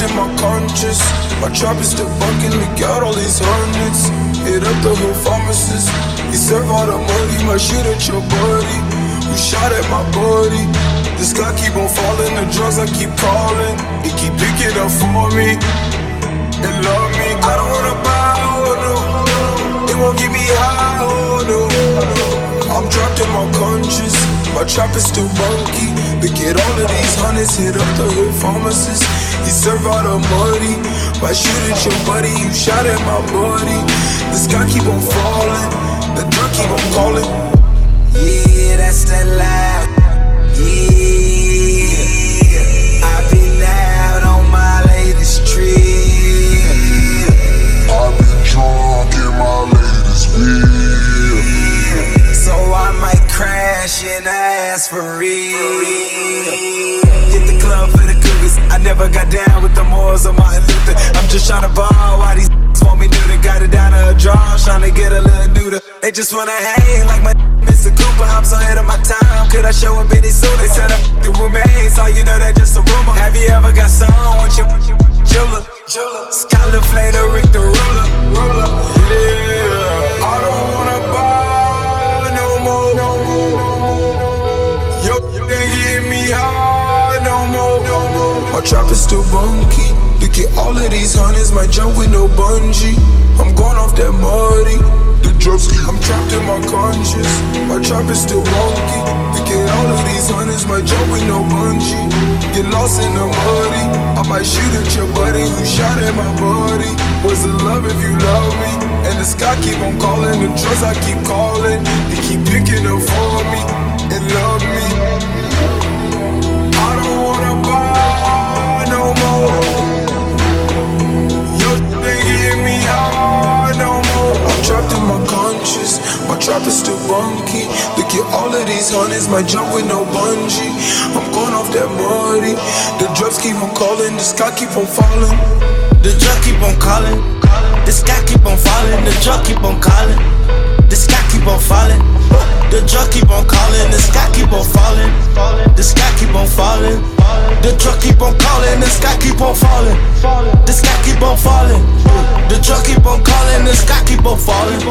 trapped in my conscience. My trap is still bunking, leak out all these hundreds. Hit up the hood pharmacist. He serve all the money, might shoot at your buddy. Who shot at my body? This guy keep on falling, the drugs I keep calling. He keep picking up for me and love me. I don't wanna buy, oh no. It won't get me high, oh no. I'm trapped in my conscience. My trap is still bunky. We get all of these hundreds, hit up the hood pharmacist. He serve all the money. Might shoot at your buddy, you shot at my body. This guy keep on falling, the drug keep on calling. Yeah, that's that loud. Yeah, I been out on my latest trip. I been drunk in my latest beer. So I might crash and ask for real. Hit the club for the cougars. I never got down with the Moors or Martin Luther. I'm just tryna ball while these want me neuter. Got it down to a draw, tryna get a little neuter. They just wanna hang like my Mr. Cooper. I'm so ahead of my time. Could I show up any sooner? They said I'm the roommates. All you know that just a rumor. Have you ever got some with your jeweler? Scholar Flay the Rick the ruler. Yeah, I don't wanna buy no more. Yo, they get me high no more. My trap is still bunky. Look at all of these hundreds, might jump with no bungee. I'm going off that muddy. The drugs keep, I'm trapped in my conscience. My trap is still wonky. Look at all of these hundreds, might jump with no bungee. Get lost in the muddy. I might shoot at your buddy who shot at my body. Was it love if you love me? And the sky keep on calling, the drugs I keep calling. They keep picking up for me and love me. I don't wanna buy no more. Yo, they get me high no more. I'm trapped in my conscience. My trap is still bunky. Look at all of these hundreds, might jump with no bungee. I'm going off that muddy. The drugs keep on calling, the sky keep on falling. The drug keep on calling. The sky keep on falling. The drug keep on calling. The sky keep on falling. The drug keep on calling. The sky keep on falling. The sky keep on falling. The drug keep on calling. The sky keep on falling. The sky keep on falling. The drug keep on calling. The sky keep on falling.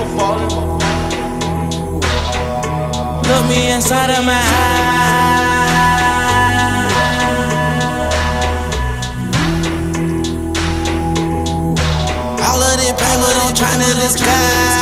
Look me inside of my eyes. All of this paper I'm trying to disguise.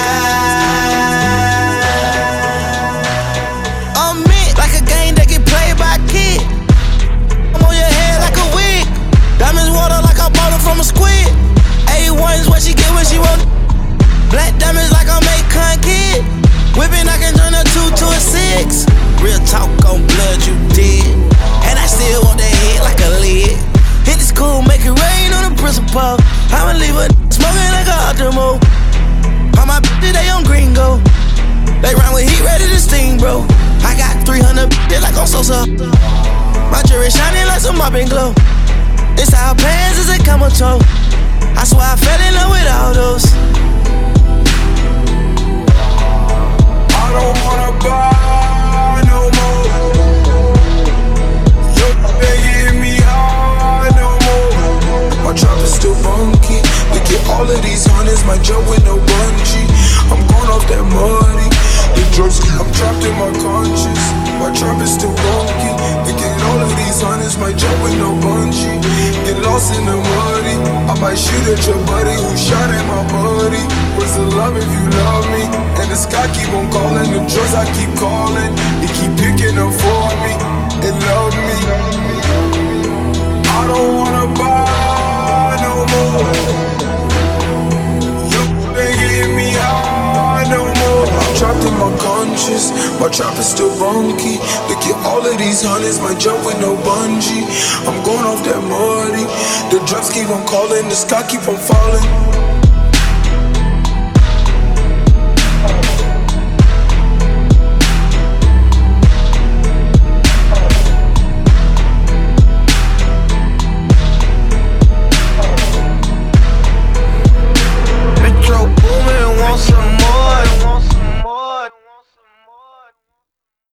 I'm meant like a game that get played by a kid. I'm on your head like a wig. Diamonds water like I bought them from a squid. A1's what she get when she want. Black diamonds like I make con kid. Whipping I can turn a 2 to a 6. Real talk on blood you did. And I still want that head like a lid. Hit the school, make it rain on the principal. I'ma leave a smoking like a Optimo. All my bitches, they on gringo. They run with heat, ready to sting, bro. I got 300 bitches like on Sosa. My jewelry shining like some mopping glow. It's our pants as a camel toe. I swear I fell in love with all those. I don't wanna buy no more. Yo, they get me high no more. My trap is still bunky. Look at all of these hundreds, might jump with no bungee. I'm going off that muddy. The drugs keep, I'm trapped in my conscience. My trap is still bunky. Look at all of these hundreds, might jump with no bungee. Get lost in the muddy. I might shoot at your buddy who shot at my body. Was it love if you love me? And the sky keep on calling, the drugs I keep calling. They keep picking up for me and love me. I don't wanna buy no more. Yo, they get me high no more. I'm trapped in my conscience. My trap is still bunky. Look at all of these hundreds, might jump with no bungee. I'm going off that muddy. The drugs keep on calling, the sky keep on falling.